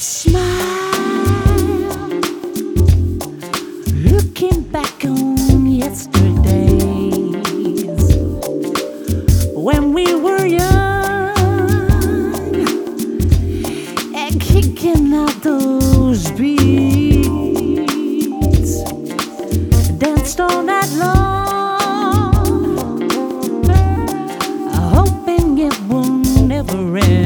Smile, looking back on yesterdays when we were young and kicking out those beats, danced all night long, hoping it will never end.